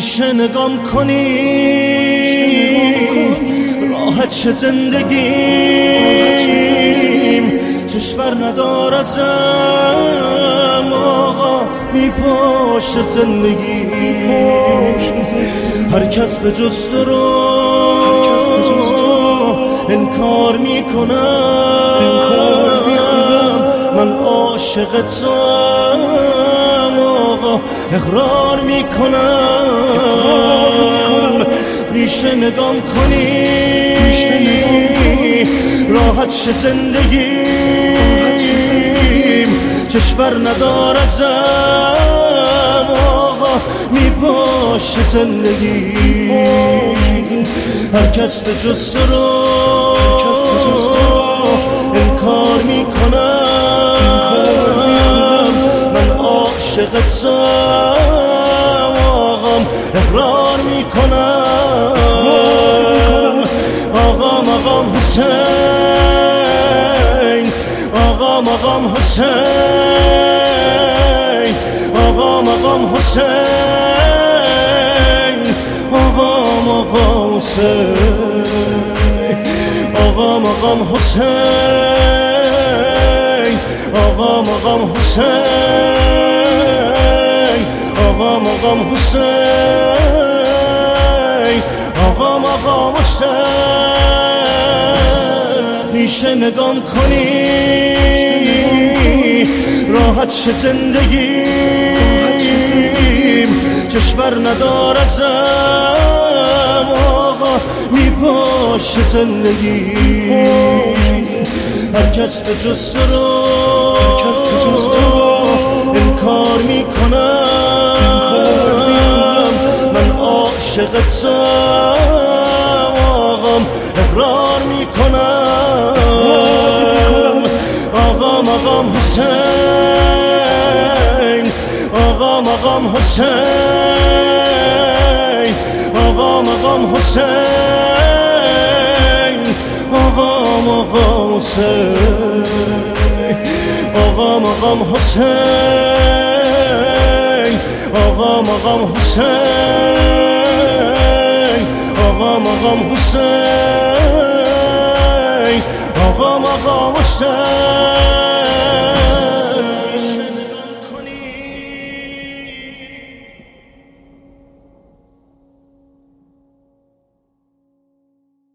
میشه نگام کنی راحت چه زندگیم چشم بر ندار ازم آقا میپاشه زندگی هر کس به جز تو رو انکار میکنم من عاشقتم آقا اقرار میکنم میشه نگام کنی راحت شه زندگیم چشم بر ندار ازم آقا میپاشه زندگی هر کس به جز تو رو انکار میکنم من عاشقتم آقام اقرار میکنم آقام حسین آقام حسین آقام حسین آقام حسین آقام حسین آقام حسین آقام حسین آقام حسین میشه نگام کنی راحت شه زندگیم چشم بر ندار ازم آقا میپاشه زندگی هر کس به جز تو رو انکار میکنم من عاشقتم آقام اقرار میکنم آقام حسین آقام حسین آقام حسین آقام حسین آقام حسین آقام حسین آقام حسین آقام حسین